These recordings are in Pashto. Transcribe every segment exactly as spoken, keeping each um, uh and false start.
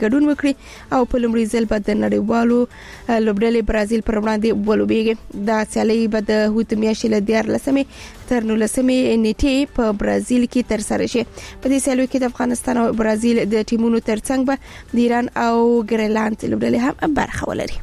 ګډون وکړي او په لومړي ځل په نړیوالو لوبډلې برازیل پر وړاندې ولوبېږي. دا سیالي به د هوت میاشتې له دیارلسمې تر نولسمې نیټې په برازیل کې تر سره شي. په دې سیالیو کې د افغانستان او برازیل د ټیمونو ترڅنګ به د ایران او ګریلانډ لوبډلې هم برخه ولري.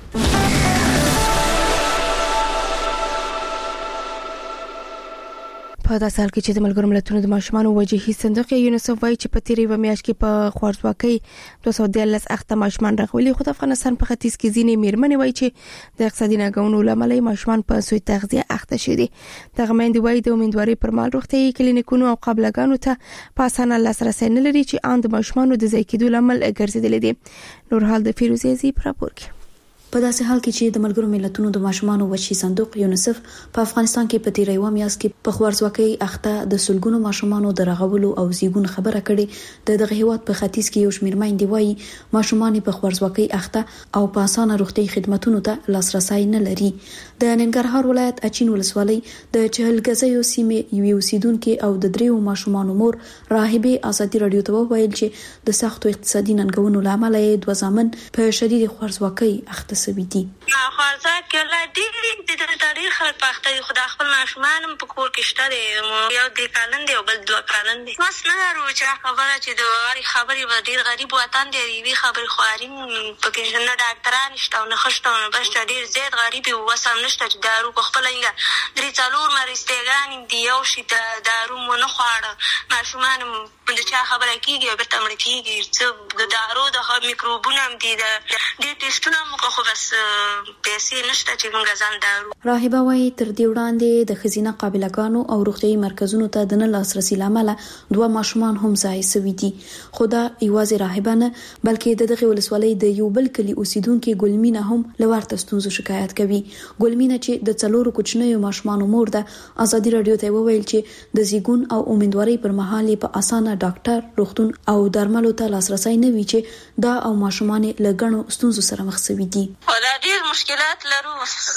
په داسې حال کې چې د ملګرو ملتونو د ماشومانو وجهي صندوق یونیسف وايي چې په تیرې و میاشت کې په خوارځواکۍ دوه سوه دیارلس اخته ماشومان راغلي، خو د افغانستان په ختیځ کې ځینې میرمنې وايي چې د اقتصادي ناګونو لامل ماشومان په سوء تغذیه اخته شوي دي. دغه میندې وايي د امیندوارۍ پر مهال روغتیايي کلینیکونو او قابلګانو ته په اسانه لاسرسی نه لري چې ان د ماشومانو د ځای کېدو لامل ګرځېدلې دي. نور حال د فیروزي زی پر راپور کې. په داسې حال کې چې د ملګرو ملتونو د ماشومانو وجهي صندوق یونیسف په افغانستان کې په تیرې و میاشت کې په خوارځواکۍ اخته د سلګونو ماشومانو د رغولو او زیږون خبره کړې، د دغه هیواد په ختیځ کې یو شمېر میندې وايي ماشومان په خوارځواکۍ اخته او په اسانه روغتي خدماتو ته لاسرسي نه لري. د ننګرهار ولایت اچین ولسوالۍ د چهلګزیو سیمې یو اوسیدونکو او د دریو ماشومانو مور راهبه ازادي رادیو ته وویل چې د سختو اقتصادي ننګونو لامل یې دوه ځامن په شدید خوارځواکۍ اخته سوي دي. خوارځواکۍ لا ډېر د ډېر خلک په اخته دي، خو د خپل ماشومان په کور کې شته دي، یو درې کلن دی او بل دوه کلن دی. بس نه لرو چې خبره چې د هرې خبرې به ډېر غریب وطن دی، یوې خبرې خواري پکې نه ډاکټران شته او نه ښه شته او نه بس ډېر زیات غریب یو وس هم نشته چې دارو په خپله یې درې څلور مرستیګانې دي، یو شي ته دارو مو نه خواړه، ماشومان د چا خبره کېږي او بېرته مړه کېږي، څه د دارو د میکروبونه هم دي، ډېر ټېسټونه هم وکړه خو بس پیسې نشته چې موږ ځان دارو. راهبه وايي تر دې وړاندې د ښځینه قابلګانو او روغتیايي مرکزونو ته د نه لاسرسي لامل دوه ماشومان هم ځای سوي دي. خو دا یوازې راهبه نه بلکې د دغه ولسوالۍ د یو بل کلی اوسیدونکو ګلمینه هم لورته ستونزو شکایت کوي. ګلمینه چې د څلورو کوچنیو ماشومانو مور ده ازادي رادیو ته وویل چې د زیږون او امیندوارۍ پر مهال په اسانه ډاکټر، روغتون او درملو ته لاسرسي نه وي چې دا او ماشومان له ګڼو ستونزو سره مخ شوي دي. ولا ډېر مشکلات لرو،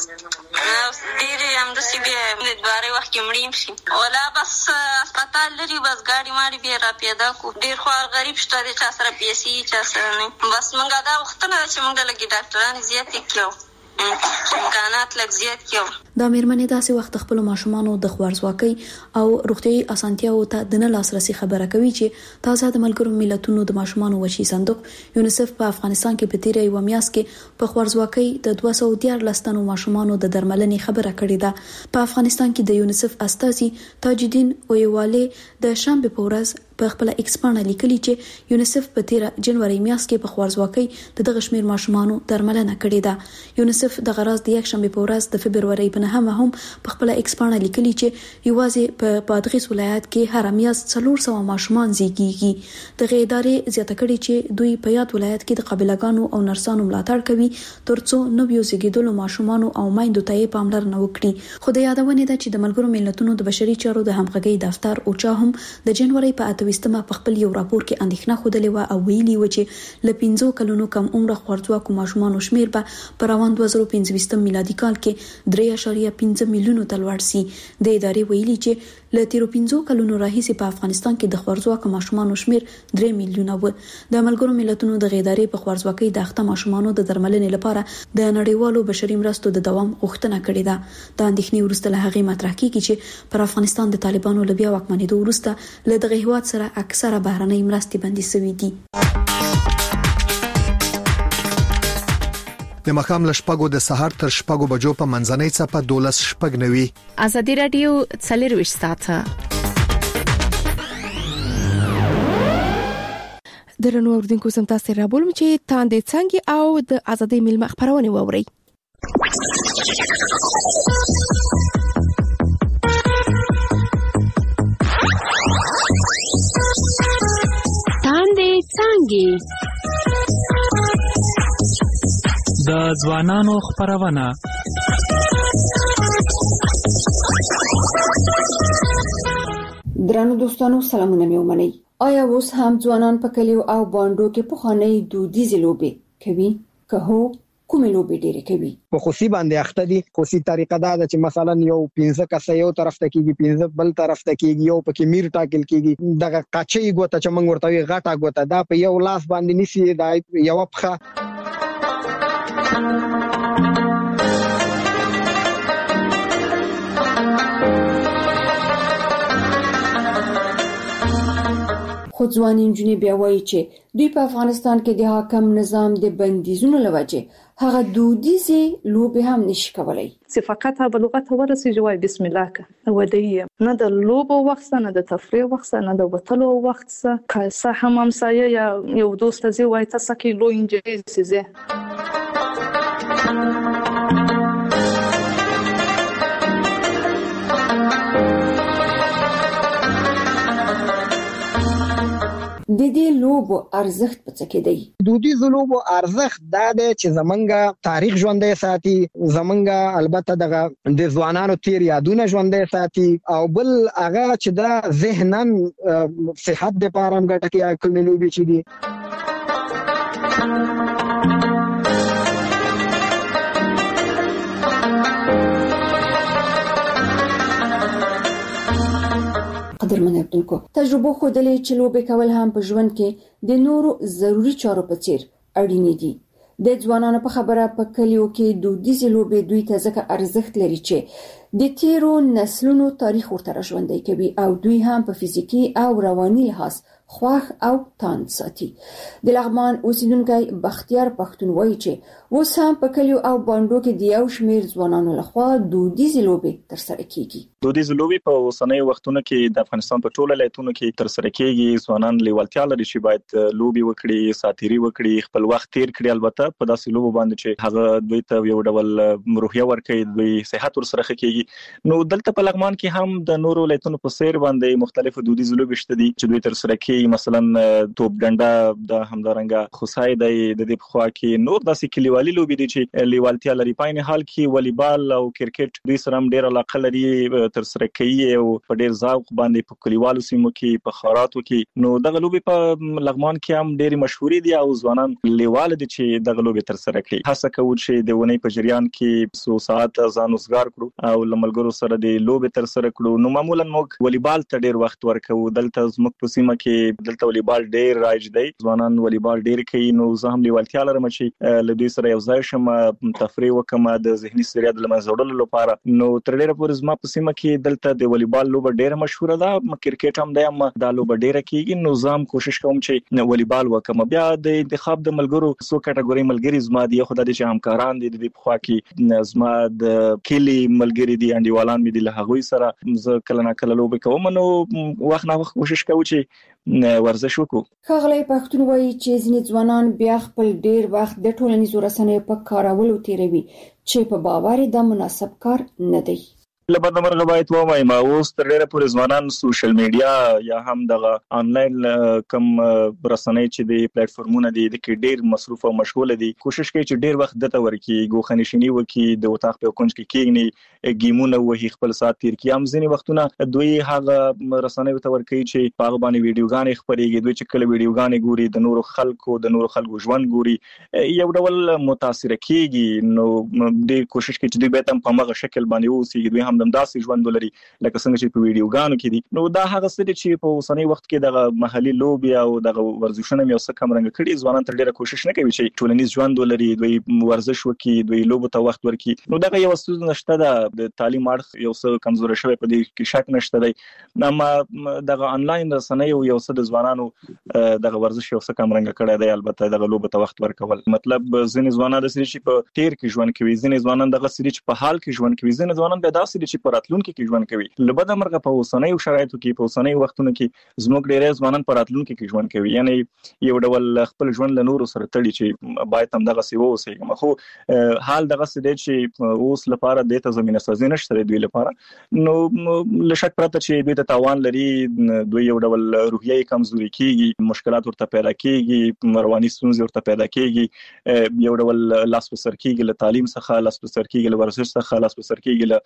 ډېر همداسې بیا امیندوارۍ وخت کې مړیم شي، ولا بس هسپتال لري، بس ګاډي ماډي بیا را پیدا کړو. ډېر خوار غریب شته دی، چا سره پیسې چا سره نه، بس موږ دا غوښتنه ده چې موږ لږې ډاکټران زیاتې کړو، امکانات لږ زیات کړو. دا میرمنې داسې وخت خپل ماشومانو د خوارځواکۍ او روغتیايي اسانتیاو ته د نه لاسرسي خبره کوي چې تازه د ملګرو ملتونو د ماشومانو وجهي صندوق یونیسف په افغانستان کې په تیرې و میاشت کې په خوارځواکۍ د دوه سوه دیارلس تنو ماشومانو د درملنې خبره کړې ده. په افغانستان کې د یونیسف استازي تاج الدین اویواله د شنبه په ورځ په خپل ایکس باندې لیکلي چې یونیسف په تیر جنوري میاشت کې په خوارځواکۍ د دغه شمیر ماشومانو درملنه کړې ده. یونیسف د غراز د یک شنبه په ورځ د فبرवरी په نهمه هم په خپل ایکس باندې لیکلي چې یوازې په بادغیس ولایت کې هر میاشت څلور سوه ماشومان زیږیږي. دغه ادارې زیاته کړې چې دوی په یاد ولایت کې د قابلګانو او نرسانو ملاتړ کوي ترڅو نویو زیږیدلو ماشومانو او میندو ته پاملرنه وکړي. خو د یادونه ده چې د ملګرو ملتونو د بشري چارو د همغږي دفتر اوچا هم د جنوري په اتويستمه په خپل یو راپور کې اندېښنه خوده و او ویلي و چې ل پنځو کلونو کم عمر خوارځواکو ماشومانو شمیر به په روان دوه زره پنځه میلادي کال کې درې اعشاریه پنځه میلیونو ته لوړ شي. د ادارې ویلي چې ل تیرو پنځو کلونو راهیسې په افغانستان کې د خوارځواکو ماشومانو شمیر درې میلیونه و. د ملګرو ملتونو د ادارې په خوارځواکۍ د اخته ماشومانو د درملنې لپاره د نړیوالو بشري مرستو د دوام غوښتنه کړې ده. د اندېښنې وروسته له هغې مطرح کیږي چې پر افغانستان د طالبانو له بیا واکمنېدو وروسته له دغه هیواد سره اکثره بهرنۍ مرستې بندي شوې دي. د مخام لشپګو د سحر تر شپګو بجو په منځنۍ صفه دولس شپګ نوي. ازادي رادیو څلرويشت ساعته درنو اوردونکو سم تاسو را بولم چې تاندې څنګه او د ازادي ملي خبرونه ووري. تاندې څنګه د ځوانانو خبرونه. درنو دوستانو سلامونه مې ومنئ. آیا اوس هم ځوانان په کلیو او باندو کې پخوانۍ دودیزې لوبې کوي؟ که هو کومې لوبې ډېرې کوي؟ په خوسي باندې اخته دي. خوسي طریقه دا ده چې مثلا یو پنځه کسه یو طرف ته کیږي، پنځه بل طرف ته کیږي، یو پکې میر ټاکل کیږي. دغه قاچي ګوته چې موږ ورته وی غټه ګوته دا په یو لاس باندې نسی، دا یو پخه خو ځواني نجونې بیا وایي چې دوی په افغانستان کې د حاکم نظام د بندیزونو له وجې هغه دودیزې لوبې هم نشي کولای. چې فقط به لغت ورسېږي وای بسم الله که ودی نه د لوبو وخت نه د تفریح وخت نه د وتلو وخت څخه که څه هم همسایه یا یو دوست زی وای تاسو کې لو انجوي سيزه د دې لوبو ارزښت په څه کې دی؟ دودیزو لوبو ارزښت دا دی چې زمونږ تاریخ ژوندی ساتي، زمونږ البته دغه د ځوانانو تیر یادونه ژوندی ساتي، او بل هغه چې دا ذهنن صحت لپاره هم ګټه کوي. کومې لوبې چې دي قدرمن عبدالکو، تجربه ښودلې چې لوبې کول هم په ژوند کې د نورو ضروري چارو په څیر اړین دي. د ځوانانو په خبره په کلیو کې دودیزې لوبې دوی ته ځکه ارزښت لري چې د تیرو نسلونو تاریخ ورته ژوندی کوي او دوی هم په فزیکی او رواني لحاظ خوښ او تاند ساتي. د لغمان اوسیدونکی بختیار پښتون وایي چې اوس هم په کلیو او باندو کې د یو شمیر ځوانانو لخوا دودیزې لوبې ترسره کیږي. دودیزې لوبې په اوسنۍ وختونو کې د افغانستان په ټوله ولایتونو کې ترسره کیږي. ځوانان لیوالتیا لري چې باید لوبې وکړي، ساتيري وکړي، خپل وخت تیر کړي. البته په داسې لوبو باندې چې هغه دوی ته یو ډول روحیه ورکوي، دوی صحت ورسره کیږي. نو دلته په لغمان کې هم د نورو ولایتونو په سیر باندې مختلفو دودیزې لوبې شته دي چې دوی ترسره کوي. مثلا توپ ډنډه د همدارنګه خوسای د دې په خوا کې نور داسې کلیوالي لوبې دي چې لیوالتیا لري. په عین حال کې والیبال او کرکټ دوی سره هم ډېر علاقه لري، ترسره کوي او په ډېر ذوق باندې په کلیوالو سیمو کې په خاراتو کې. نو دغه لوبې په لغمان کې هم ډېر مشهورې دي او ځوانان لیوال دي چې دغه لوبې ترسره کوي. هڅه کوي چې د ونې په جریان کې څو ساعت ځان وزګار کړو او لملګرو سره د لوبې ترسره کړو. نو معمولا موږ والیبال ته ډېر وخت ورکوو. دلته زموږ په سیمه کې دلته والیبال ډېر رایج دی، ځوانان والیبال ډېر کوي. نو زه هم لیوالتیا لرم چې له دوی سره یو ځای شم، تفریح وکم د ذهني ستړیا د لمنځه وړلو لپاره. نو تر ډېره پورې زما په سیمه کې دلته د والیبال لوبه ډېره مشهوره ده، کرکټ هم دی، هم دا لوبه ډېره کیږي. نو زه هم کوشش کوم چې والیبال وکم. بیا د انتخاب د ملګرو څو کټګوري ملګري زما دي، خو د دې چې همکاران دي د په خوا کې زما د کلی ملګري دي، انډیوالان مې دي، له هغوی سره زه کله نه کله لوبې کوم. نو وخت نه وخت کوشش کوم چې ورزش وکړو. ښاغلی پښتون وایي چې ځینې ځوانان بیا خپل ډېر وخت د ټولنیزو رسنیو په کارولو تیروي چې په باور دا مناسب کار نه دی. لبد مرغه باید ووایم اوس تر ډیره پورې ځوانان سوشل میډیا یا هم دغه انلاین کم رسنۍ چې د پلیټ فارمونه دي د کې ډیر مصروف او مشغول دي. کوشش کوي چې ډیر وخت دته ورکی ګوخنشینی وکي، د وطاق په کونج کې کېږي، گیمونه وهي، خپل سات تیر کی. هم ځینې وختونه دوی هغه رسنۍ ته ورکی چې په هغه باندې ویډیوګانې خپرېږي. دوی چې کله ویډیوګانې ګوري د نورو خلکو د نورو خلکو ژوند ګوري، یو ډول متاثر کیږي. نو د کوشش کوي چې دوی به هم په هغه شکل باندې اوسي، دوی هم داسې ژوند ولري لکه څنګه چې په ویډیوګانو کې دي. نو دا هغه څه دي چې په اوسنۍ وخت کې دغه محلي لوبي او دغه ورزشونه مې اوسه کم رنګ کړي. ځوانان تر ډیره کوشش نه کوي چې ټولنیز ژوند ولري، دوی ورزش وکړي، دوی لوبو ته وخت ورکړي. نو دغه یو څه نشته ده، د تعلیم اړخ یو څه کمزوري شوی په دې کې شک نشته دی. اما دغه انلاین رسنۍ یو څه د ځوانانو دغه ورزش یو څه کم رنګ کړی دی. البته دغه لوبو ته وخت ورکول مطلب ځینې ځوانان د سړي چې په تیر کې ژوند کوي، ځینې ځوانان دغه سړي چې په حال کې ژوند کوي، ځینې ځوانان د داسې چې په راتلونکي کې ژوند کوي. لبد مرغه په اوسنۍ شرایطو کې په اوسنۍ وختونو کې زموږ ډېر ځوانان په راتلونکي کې ژوند کوي. یعنی یو ډول خپل ژوند له نورو سره تړي چې باید هم دغه سی ووسېږم. خو حال دغه څه دی چې اوس لپاره د ته زمينه سازي نشته دوی لپاره. نو لشک پرته چې دوی ته تاوان لري، دوی یو ډول روحیه کمزوري کیږي، مشکلات ورته پیدا کیږي، رواني ستونزې ورته پیدا کیږي، یو ډول لاس په سر کیږي له تعلیم څخه، لاس په سر کیږي له ورزش څخه، لاس په سر کیږي له ټولنیز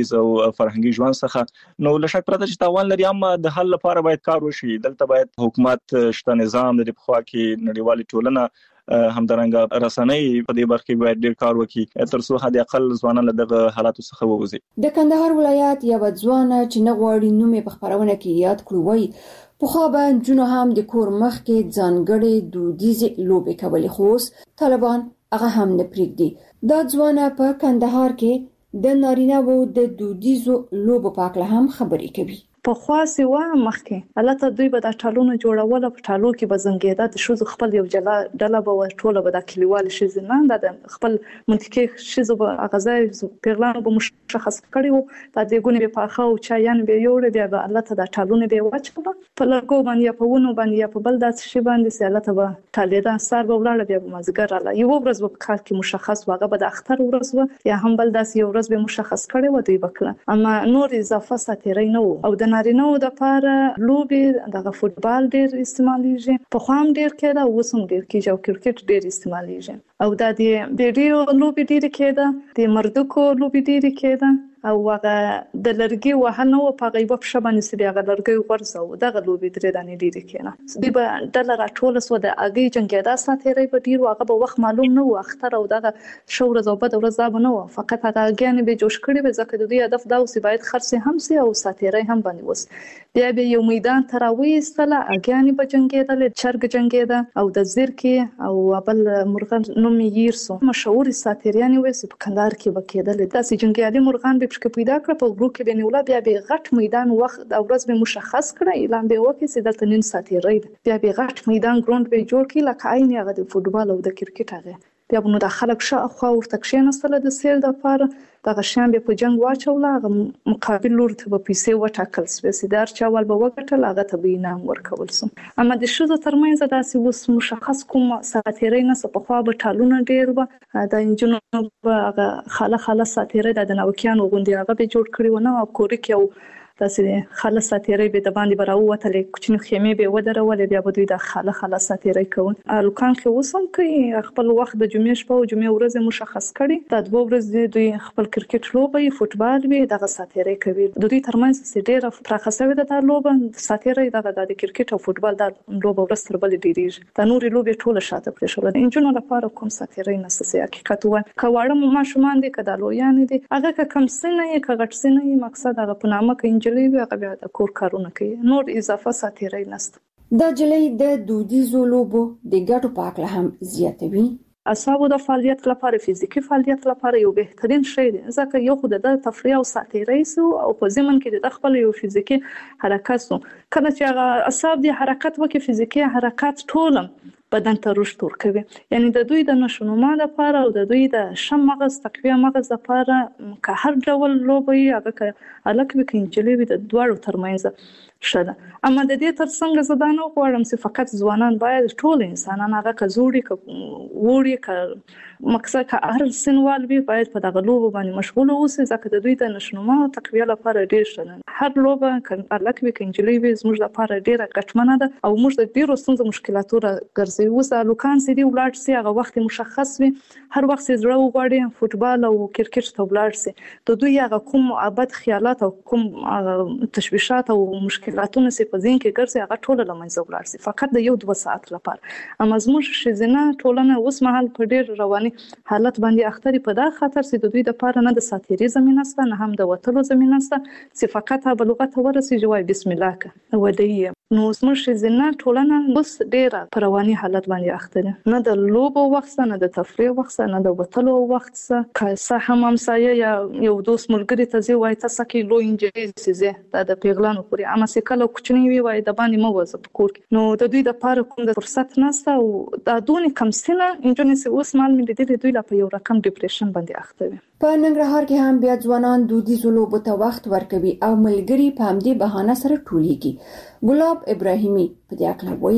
دودیز او فرهنګي ژوند څخه نو لشک پرته چې تاوان لري اما د حل لپاره باید کار وشي دلته باید حکومت شته نظام د خوا کې نړیوالې ټولنه همدارنګه رسنۍ په دې برخه کې باید ډیر کار وکړي تر څو حد اقل ځوانان له دغه حالاتو څخه ووځي. د کندهار ولایت یو ځوان چې نه غواړي نوم په خبرونه کې یاد کړو وایي په خو به جنو هم د کور مخ کې ځانګړي دودیزې لوبې کولې خو طالبان هغه هم نه پریږدي. دا ځوان په کندهار کې د نارینه وو د دودیزو لوبو په اړه هم خبرې کوي. په خاصه و مخکې البته دوی به د ټالونو جوړول په ټالو کې به زنګیدا د شوز خپل یو جلا ډله به ټوله به د کلیوال شیز نه د خپل منطقي شیز به غزای پیغلانو به مشخص کړي وو د دې ګونې په اخو او چایان به یوړ بیا به البته د ټالونو به وچول په لګو باندې په ونو باندې په بل داس شی باندې سي البته به ټالیدا سر به ولاړ بیا به مازګر الله یو ورځ په کال کې مشخص واغه به د اختر ورځ و یا هم بل داس یو ورځ به مشخص کړي و دوی وکړه اما نور اضافه ساتيري نه او د نارینه د لپاره لوبي د فوتبال ډیر استعماليږي په خوام ډیر کېده او وسم ډیر کېږي او کرکټ ډیر استعماليږي او د دې ډیرو لوبي ډیر کېده د مردکو لوبي ډیر کېده او هغه د لرګي وهنه او په غیبه په شبانه سي هغه لرګي ورسو دغه لوبي درې دانې ډیر کېنه دی به ډلر ټول سو د اگي جنگیدا ساتيري په ډیر هغه به وخت معلوم نه و اختر او دغه شور زوبه د ورځ نه و فقط هغه اگيان به جوش کړي به ځکه د دې هدف دا اوسې باید خرڅ هم سي او ساتيري هم باندې وس بیا به یو میدان تراوي استله اگيان به جنگیدل چرګ جنگیدا او د زیرکی او بل مرغان نوم یېرسو مشهور ساتيريان وې په کندهار کې وکیدل داسې جنگیالي مرغان چې پیدا کړ په ورو کې بنولا بیا به غټ میدان وخت او ورځ به مشخص کړه اعلان به وکړي چې دلته نن ساتي بیا به غټ میدان ګراوند به جوړ کړي لکه عین هغه د فوتبال او د کرکټ هغه بیا به نو د خلک شاوخوا ورته کښیناستل د سیل د لپاره دغه شان به په جنگ واچول هغه مقابل لور ته په پیسې وټاکل سپیسیدار چاول به وګټل هغه ته به انعام ورکول سو اما د شوزو ترمنځ داسې وس مشخص کوم ساتيري نه په خوا به ټالونه ډیر و د انجنونو هغه خاله خاله ساتيري د نوکیانو غوندي هغه به جوړ کړی و نه او کوري کې داسې خاله ساتيري به د باندې براوتل کوچنی خیمه به ودرول بیا به دوی د خاله خاله ساتيري کوي لوکان کې وسم کوي خپل وخت د جمعې شپه او جمعې ورځ مشخص کړي د دوه ورځې دوی خپل کرکټ لوبي فوتبال وی دغه ساتيري کوي د دوی ترمنځ ډیره پراخه شوی د لوبه ساتيري دغه د کرکټ او فوتبال د لوبه ورځ تر بل ډیریږي د نوري لوبي ټوله شاته پرې شول د انجنونو لپاره کوم ساتيري نسسي حقیقت و کواړه ما شومان دي کدا لویان دي هغه کم سنه یې کغټ سنه مقصد هغه په نامه کې انجلي وی هغه بیا د کور کارونه کوي نور اضافه ساتيري نشته د جلې د دودیزو لوبو د ګټو په اړه هم زیاتوي اعصابو د فعالیت لپاره فزیکی فعالیت لپاره یو بهترین شی دی ځکه یو خو د تفریح او ساتيري سو او په ځمن کې د خپل یو فزیکی حرکت سو کله چې هغه اعصاب د حرکت وکي فزیکی حرکت ټولم بدن ته رشد ورکوي یعنی د دوی د نشونما لپاره او د دوی د شم مغز تقویه مغز لپاره که هر ډول لوبي هغه الک وکینجلي د دوړو ترمنځ شته اما د دې ترڅنګ زدانو غواړم چې فقط ځوانان باید ټول انسانان هغه کزوري ک ووري ک مقصد که هر سنوال وي باید په دغه لوبو باندې مشغول اوسي ځکه د دوی د نشونما تقویه لپاره ډیر شته هر لوبه ک الک وکینجلي وي زموږ لپاره ډیره ګټمنه ده او موږ د ډیرو ستونزو مشکلاتو ګرځي اوس لوکان سي دی ولاړ سي هغه وخت مشخص وي هر وخت زړه وغواړي فوتبال او کرکټ ته ولاړ سي د دوی هغه کوم ابد خیالات او کوم تشویشات او مشکلاتونه سي په ذهن کې ګرځي هغه ټول لمنځه ولاړ سي فقط د یو دوه ساعت لپاره اما زموږ شزنه ټولنه اوس مهال په ډیر رواني حالت باندې اختري په دا خاطر سي د دوی د لپاره نه د ساتيري زمينه ست نه هم د وټلو زمينه ست سي فقط په لغت ورسي جوای بسم الله ک ودی نو زموږ شزنه ټولنه اوس ډیر په رواني حالت باندې اختري نه د لوبو وخت نه د تفریح وخت نه د وټلو وخت څخه که څه هم همسایه یا یو دوست ملګری ته زی وای تاسو کې لو انجری سي د پیغلانو پوري اما سې کله کوچنی وی وای د باندې مو وځ په کور نو د دوی د لپاره کوم د فرصت نشته او د دونی کم سنه انجونې سي اوس مال ملي د دوی لپاره یو رقم ډیپریشن باندې اخته وي په ننګرهار کې هم بیا ځوانان دودیزو لوبو ته وخت ورکوي او ملګری په همدې بهانه سره ټولېږي ګلاب ابراهیمي په دې اړه وایي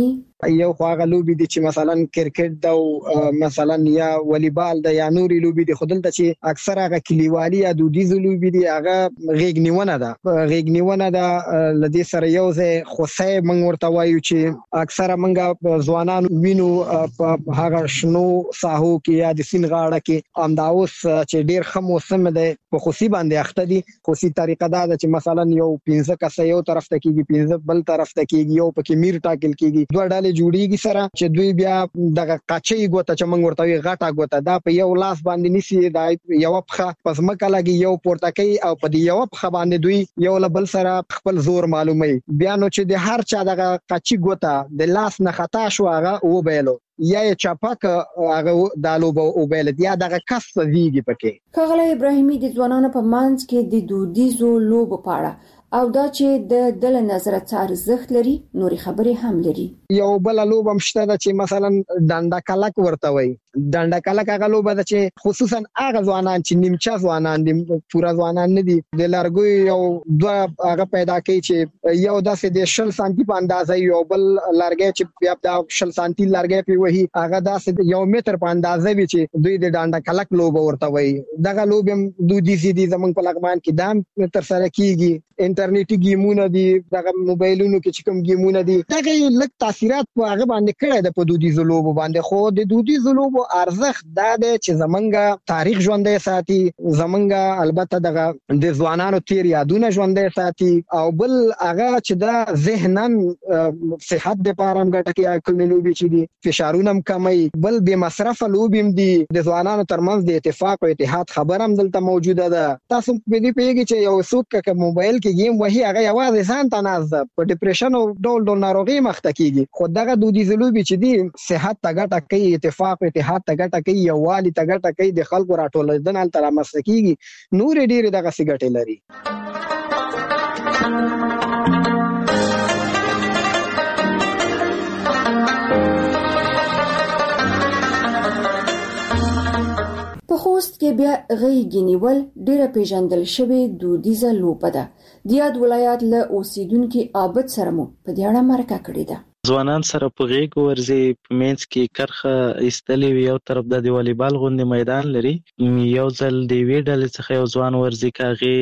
یو خواغه لوبي دي چې مثلا کرکټ دا او مثلا یا والیبال دا یا نوري لوبي دي خودل ته چې اکثر هغه کلیوالي یا دودیز لوبي دي هغه غېګنیونه ده غېګنیونه ده لدی سره یو ځای خوسه موږ ورته وایو چې اکثر موږ ځوانان وینو په هغه شنو ساحو کې یا د سین غاړه کې امداوس چې ډیر ښه موسم دی په خوسي باندې اخته دي. خوسي طریقه دا ده چې مثلا یو پنځه کسه یو طرف ته کېږي پنځه بل طرف ته کېږي یو پکې میر ټاکل کېږي دوه ډلې جوړیږي سره چې دوی بیا دغه قاچي ګوته چې موږ ورته غټه ګوته دا په یو لاس باندې نسی دا یو پخه پس مکه لګي یو پورتکي او په دې یو پخه باندې دوی یو لبل سره خپل زور معلومي بیا نو چې د هر چا دغه قاچي ګوته د لاس نه خطا شو هغه و بیلو یا چاپک هغه دالو او بیل یا دغه کس ویږي پکې. کغله ابراهیمي د ځوانانو په منځ کې د دودیزو لوبو پاړه او دا چې د دل نظر ارزښت لري نوري خبرې هم لري. یو بل لوب هم شته چې مثلا ډنډا کلک ورته وي ډنډا کلک هغه لوب ده چې خصوصا هغه ځوانان چې نیمچا ځوانان دي پورا ځوانان نه دي د لارګوي یو دوه هغه پیدا کوي چې یو داسې د شل سانتي په اندازه یو بل لارګي چې بیا د شل سانتي لارګي په وਹੀ هغه داسې یو متر په اندازه وي چې دوی د ډنډا کلک لوب ورته وي. دغه لوب هم دوی دي دي زمونږ په لغمان کې دام تر سره کیږي. انټرنیټي گیمونه دي دغه موبایلونو کې چې کوم گیمونه دي دغه لږ تاثیرات په هغه باندې کړی د په دودیزو لوبو باندې خو د دودیزو لوبو ارزښت دا دی چې زمونږ تاریخ ژوندی ساتي زمونږ البته دغه د ځوانانو تیر یادونه ژوندی ساتي او بل هغه چې دا ذهنن صحت لپاره هم ګټه کوي کومې لوبې چې دي فشارونه هم کموي بل بې مصرفه لوبې هم دي د ځوانانو ترمنځ د اتفاق او اتحاد خبر هم دلته موجوده ده. تاسو په دې پیږي چې یو څوک ک موبایل کې گیم وهي هغه یوازې ځان ته ناز په ډیپریشن او ډول ډول ناروغي مخته کیږي خو دغه دودیزو لوبې چې دي صحت ته ګټه کوي اتفاق اتحاد ته ګټه کوي یووالي ته ګټه کوي د خلکو راټولېدل تل رامنځته کیږي نور ډېر دغه څه ګټې لري. په خوست کې بیا غېږ نیول ډېره پیژندل شوې دودیزه لوبه ده. د یاد ولایت له اوسیدونکو عابد سره مو په دې اړه مرکه کړې ده. ځوانان سره په غېږ ورځي په منځ کې کرخه ایستلې یو طرف د والیبال غوندې میدان لري یو ځل د وی ډلې څخه یو ځوان ورځي کاغي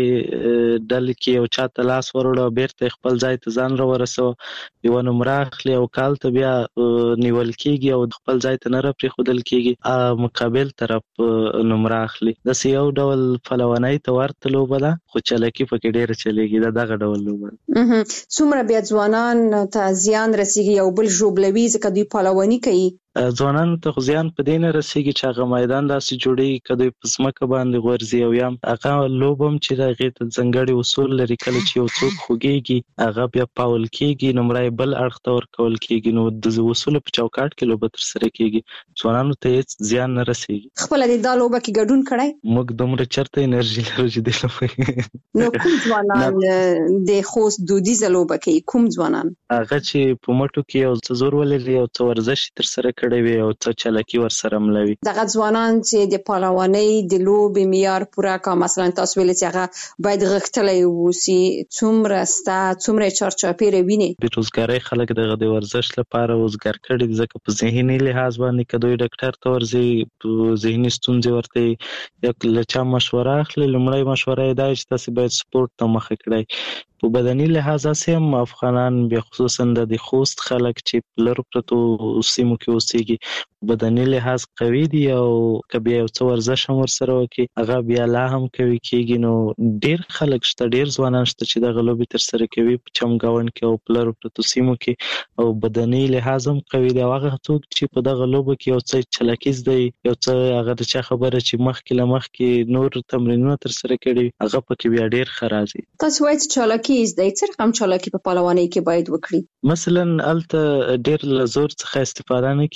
ډلې کې یو چاته لاس وروړو بیرته خپل ځای ته ځان را ورسو یو نمبر اخلي او کال ته بیا نیول کېږي او خپل ځای ته نه را پرې خودل کېږي مقابل طرف نمبر اخلي د یو ډول فلوانۍ ته ورته لوبه ده خو چلکی پکې ډېر چلیږي دا دغه ډول لوبه څومره بیا ځوانان ته زیان رسیږي یو بل ژوبلوي ځکه دوی پالواني کوي ځوانانو ته زیان په دې نه رسیږي چې هغه میدان داسې جوړیږي که دوی په ځمکه باندې غورځي او یا هغه لوبه هم چې د هغې ته ځانګړي اصول لري کله چې یو څوک خوږېږي هغه بیا پاول کېږي نمره بل اړخ ته ورکول کېږي نو د اصولو په چوکاټ کې لوبه ترسره کېږي ځوانانو ته هېڅ زیان نه رسیږي. خپله د دا لوبه کې ګډون کړی موږ دومره چېرته انرژي لرو چې دې لوبه نو کوم ځوانان د خوست دودیزه لوبه کوي کوم ځوانان هغه چې په مټو کې یو څه زور ولري یو څه ورزش ترسره کړی وي او څه چلکی ورسره ملوي دغه ځوانان چې د پالوانۍ د لوبې معیار پوره کا مثلا تاسو ویل چې هغه باید غښتلی ووسي څومره ستا څومره چارچاپېره ویني د روزګارۍ خلک دغه د ورزش لپاره روزګار کړي دي ځکه په ذهني لحاظ باندې که دوی ډاکټر ته ورځي ذهني ستونزې ورته یا له چا مشوره اخلي لومړی مشوره یې دا چې تاسې باید سپورټ ته مخه کړئ په بدني لحاظ هم افغانان بیا خصوصا د خوست خلک چې په لرو پرتو سیمو کې اوسېږي بدني لحاظ قوي دي او که بیا یو څه ورزش هم ورسره وکړي هغه بیا لا هم قوي کېږي نو ډېر خلک شته ډېر ځوانان شته چې دغه لوبې ترسره کوي په چمګاونډ کې او په لرو پرتو سیمو کې او بدني لحاظ هم قوي دي او هغه څوک چې په دغه لوبه کې یو څه چلاکی زده یو څه هغه د چا خبره چې مخکې له مخکې نور تمرینونه ترسره کړي هغه پکې بیا ډېر ښه راځي. تاسو وایئ چې چالاکي زده څه رقم چالاکي په پهلوانۍ کې باید وکړي مثلا الته ډېر له زور څخه استفاده نه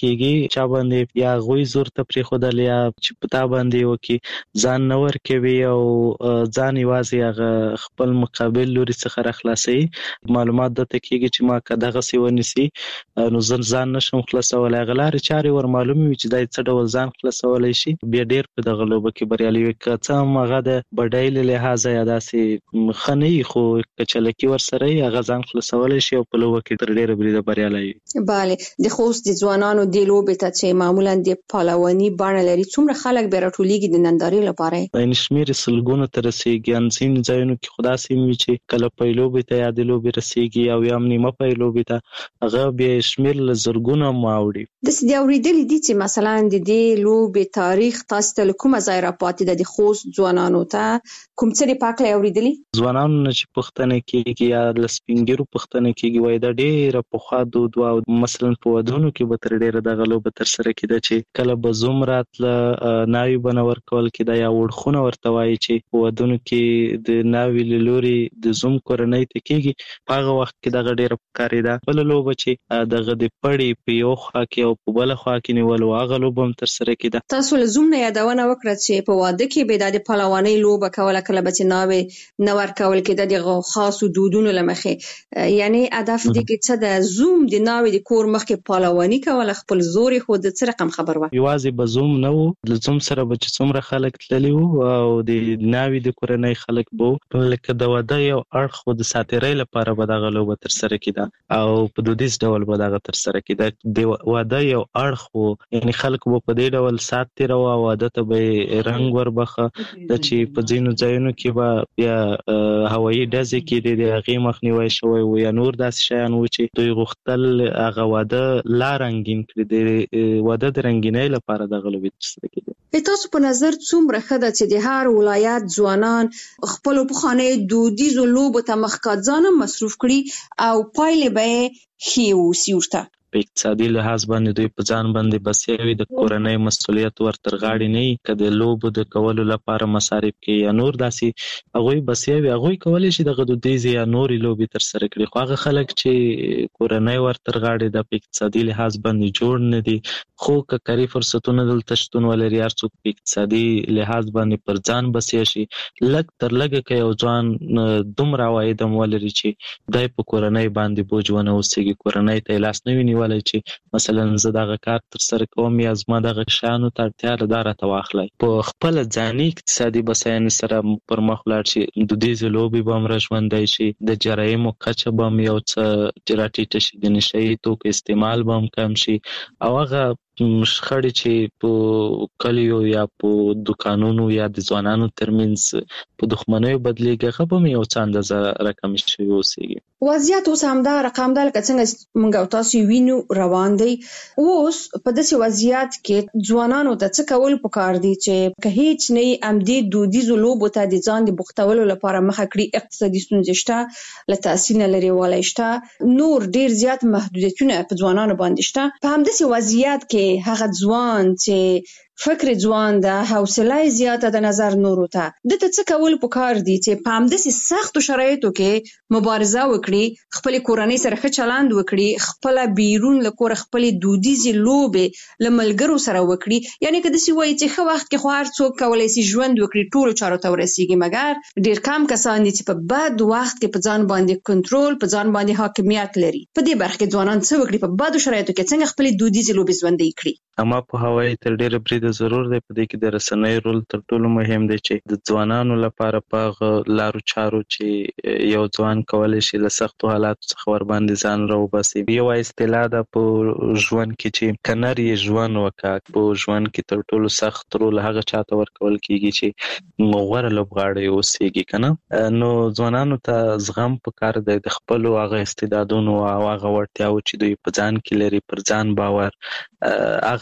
کیږي چا باندې یا غوي زور ته پری خودل یا چې پتا باندې وکي ځان نور کوي او ځان یوازې هغه خپل مقابل لوري څخه راخلاصي معلومات د تکیږي چې ما کداغه سی ونیسي نو ځان نشم خلاصولای غلار چاري ور معلومي چې دای څه ډول ځان خلاصولای شي بیا ډیر په دغه لوبه کې بریالي وکړه مغه د بډایل لحاظه یا داسې خنی خو کچلکی ور سره هغه ځان خلاصولای شي او په لوبه کې تر ډیره بری د بریالي bale د خوست د ځوانانو د لوبه ته چې معمولا د پهلواني بڼه لري څومره خلک به راټولېږي د نندارې لپاره د نشمیر سلګونو تر رسیدي انځین ځایونو کې خدا سیمه چې کله په لوبه ته یا د لوبه رسیدي او یم نیمه په لوبه ته هغه به شمیر لزرګونه ماوړي د سې اوریدلې دي چې مثلا د دې لوبې تاریخ تاسو ته کومه ځای را پاتې د خوست ځوانانو ته کوم څه لري پاکه اوریدلې ځوانانو چې پښتنه کېږي یا لسپینګرو پښتنه کېږي وای دا ډېر په خوا دود او مثلا په ودونو کې به تر ډېر د غلو به تر سره کېده چې کله به زوم راتله ناوی بنور کول کېده یا وړخونه ورته وای چې په ودونو کې د ناوی لوري د زوم کورنۍ ته کېږي هغه وخت کې دغه ډېر کاریده بل لوبه چې دغه د پړی په یو خوا کې او په بل خوا کې نیول واغه لوبه هم تر سره کېده تاسو له زوم نه یادونه وکړه چې په واده کې به د پهلواني لوبه کوله کله به چې ناوی نور کول کېده د خاصو دودونو لمخې یعنی هدف دې کې څه د زوم د ناوی د کور مخکې پهلواني کوله خپل زوري خو د څه رقم خبر و یوازې به زوم نه وو د زوم سره به چې څومره خلک تللی وو او د ناوی د کورنۍ خلک به لکه د واده یو اړخ د ساتیرۍ لپاره به دغه لوبه تر سره کېده او په دودیز ډول به دغه تر سره کېده د واده یو اړخ وو یعنی خلک به په دې ډول سات تیر او واده ته به رنگ وربخه د چې په ځینو ځایونو کې به بیا هوایي ډزې کې د هغې مخنیوی شوی و یا نور داسې شیان و چې دوی غوښتل هغه واده لا رنګین کړي د واده د رنګینۍ لپاره دغه لوبې ترسره کېدې تاسو په نظر څومره ښه ده چې د هر ولایت ځوانان خپلو پخوانیو دودیزو لوبو ته مخکې ځان مصروف کړي او پایلې به یې ښې واوسي ورته په اقتصادي لحاظ باندې دوی په ځان باندې بسیا وي د کورنۍ مسؤلیت ورتر غاړي نه کده لوب د کولو لپاره مصارف کې یا نور داسي هغه بسیا وي هغه کولای شي د غدودیز یا نور لوب تر سره کړي خو هغه خلک چې کورنۍ ورتر غاړي د اقتصادي لحاظ باندې جوړ نه دي خو کاري فرصتونه دلته شتون ولري هر څوک په اقتصادي لحاظ باندې پر ځان بسیا شي لګ تر لګ کې او ځان دومره عواید ولري چې دای په کورنۍ باندې بوجونه اوسېږي کورنۍ ته لاس نه ویني ولای چې مثلا زه دغه کار تر سره کوم یا زما دغه شانو ته اړتیا لري ته واخلای په خپل ځاني اقتصادي بساین سره پر مخ لاړ شي د دې زلوبي به امر ژوندای شي د جرایم او کچه به یو څه جراټی شي د نشي توک استعمال به کم شي او هغه مشخړې چې په کلیو یا په دکانونو یا د ځوانانو ترمنځ په دښمنیو بدلیږي هغه به یو څه اندازه رقم شي اوسېږي وضعیت اوس همدا رقم ده لکه څنګه موږ تاسو وینو روان دی اوس په داسې وضعیت کې ځوانانو ته څه کول پکار دي چې که هیڅ نه امدې دودیزو لوبو ته د ځان د بوختولو لپاره مخه کړي اقتصادي ستونزې شته له تحصیل نه لري والای شته نور ډیر زیات محدودیتونه په ځوانانو باندې شته په همداسې وضعیت کې هغه ځوان چې فکر ځوان ده حوصله زیاته د نظر نورو ته د ته څه کول پکار دي چې په همداسې سختو شرایطو کې مبارزه وکړي خپل کورنۍ سره ښه چلند وکړي خپل بیرون له کور خپل دودیزي لوبې له ملګرو سره وکړي یعنی که داسې وایي چې ښه وخت کې خو هر څوک کولی شي ژوند وکړي ټولو چارو ته ورسیږي مګر ډیر کم کسان دي چې په بد وخت کې په ځان باندې کنټرول په ځان باندې حاکمیت لري په دې برخه کې ځوانان څه وکړي په بدو شرایطو کې څنګه خپل دودیزي لوبې ژوندۍ کړي اما په هوایي تر ډیره برید ضرور دی په دې کې د رسنۍ رول تر ټولو مهم دی چې د ځوانانو لپاره په لارو چارو چې یو ځوان کولای شي له سختو حالاتو څخه ور باندې ځان راوباسي یو اصطلاح ده په ژوند کې چې کناري ژوند وکړه په ژوند کې تر ټولو سخت رول هغه چاته ورکول کیږي چې مغوره لوبغاړي اوسېږي کنه نو ځوانانو ته زغم پکار دی د خپل هغه استعدادونو او هغه وړتیاو چې دوی په ځان کې لري پر ځان باور هغه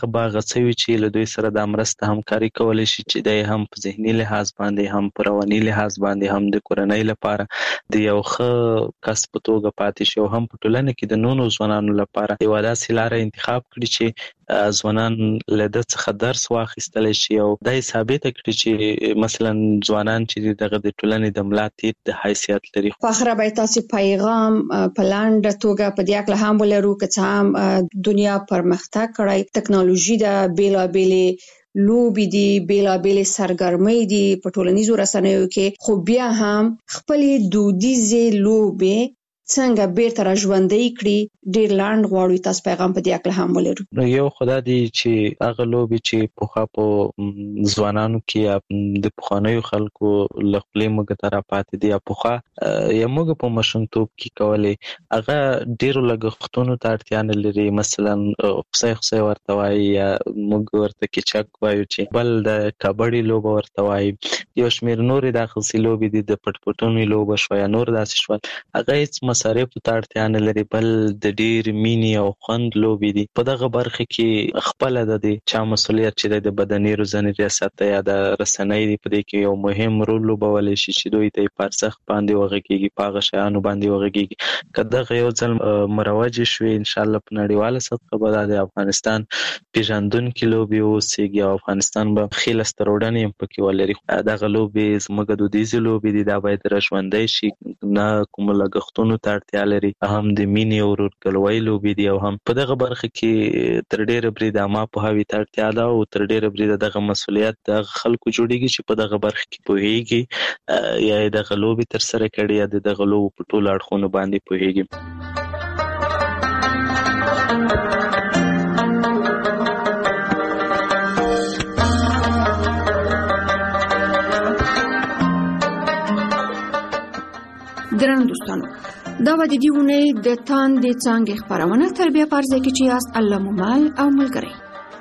هغه باغ غڅوي چې له دوی سره د مرسته همکاري کولای شي چې د هم په ذهني لحاظ باندې هم په رواني لحاظ باندې هم د کورنۍ لپاره د یو ښه کس په توګه پاتې شي او هم په ټولنه کې د نورو ځوانانو لپاره یو داسې لاره انتخاب کړي چې ځوانان له د څخه درس واخیستل شي او دا ثابت کړي چې مثلا ځوانان چې دغه د ټولنې د ملا تیر د حیثیت لري. فخر به تاسو پیغام په لاندې توګه په دې اړه هم ولرو چې هم دنیا پرمختګ کړی ټکنالوژي د بیلابېلې لوبي دي بیلابېلې سرګرمۍ دي په ټولنیزو رسنیو کې خو بیا هم خپلې دودیزې لوبي څنګه بیرته راژوندۍ کړي ډېر لاند غواړي تاسو پیغام په دې اړه هم ولرو. نو یو خدای دی چې هغه لوبي چې په خاطر ځوانانو کې د پخوانیو خلکو لخلې موږ ته را پاتې دي په خا یا موږ په مشنتوب کې کولې هغه ډېر لګښتونو ته اړتیا نه لري مثلا خصي خصي ورته وایي یا موږ ورته کې چک وایو چې بل د کبډي لوبه ورته وایي یو شمېر نورې د خصي لوبي دي د پټپټونی لوبه شو یا نور داسې شو هغه هیڅ مصارف ته اړتیا نه لري بل د ډیر مینی او خوند لوبي دي په دغه برخه کې خپل د چا مسولیت چې د بدني روزنې ریاست یا د رسنۍ دی په دې کې یو مهم رول لوبول شي چې دوی ته پرسخ باندې وغږیږي پاغه شیانو باندې وغږیږي کله یو ځل مروج شوي ان شاء الله په نړیواله سطح به د افغانستان پیژندونکو لوبي اوسېږي او افغانستان به خیل سترودنې په کې ولري دغه لوبي زموږ د دې لوبي دي دا باید راژوندۍ شي نه کوم لګښتونو ته اړتیا لري هم د مینې او ورکړوي لوبي دي او هم په دغه برخه کې تر ډیره بریده ما په هوی ته اړتیا ده او تر ډیره بریده دغه مسولیت د خلکو جوړیږي چې په دغه برخه کې پوهیږي یا دغه لوبي تر سره کړي یا دغه لوبو په ټول اړخونو باندې پوهیږي. ګران دوستانو دا و د دې ونې د تاندې څنګه خبرونه تربیه پرځه کې چې یاست الله مومال او ملګری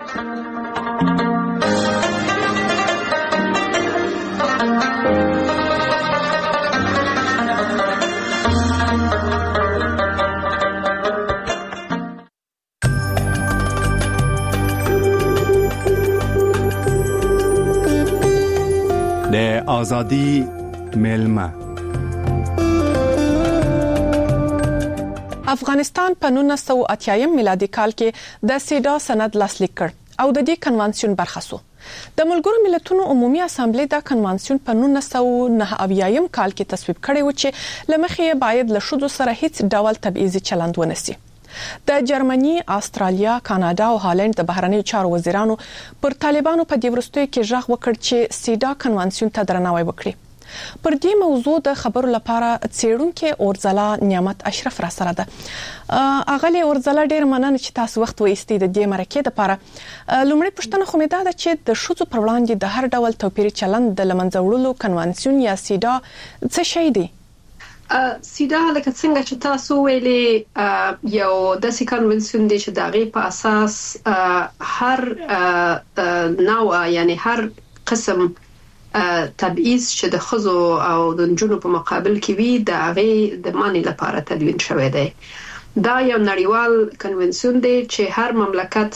د ازادي ملما افغانستان په نولس سوه اتیا میلادي کال کې د سیډا سند لاسلیک کړ او د دې کنوانسیون برخه شو. د ملګرو ملتونو عمومي اسامبلې دا کنوانسیون په نولس سوه نهه اویا کال کې تصویب کړی و چې لمخې باید له شذو سره هیڅ ډول تبعیضي چلند ونسی. د جرمني، استرالیا، کاناډا او هالند د بهرنیو چارو وزیرانو پر طالبانو په دې وروستیو کې ژغ وکړ چې سیډا کنوانسیون ته درناوی وکړي. پر دې موضوع د خبرو لپاره څېړونکو اورځلا نعمت اشرف را سره ده. اغلی اورځلا ډېر مننه چې تاسو وخت وایستئ د دې مرکې لپاره. لومړی پوښتنه خو مې دا ده چې د شذو پر وړاندې د هر ډول توپیري چلند د لمنځه وړلو کنوانسیون یا سیډا څه شی دی؟ سیدا لکه څنګه چې تاسو ویلي یو داسې کنوانسیون دی چې د هغې په اساس هر نوع یعنی هر قسم تبعیض چې د خزو او د نجونو په مقابل کې وي د هغې د منع لپاره تدوین شوی دی. دا یو نړیوال کنوانسیون دی چې هر مملکت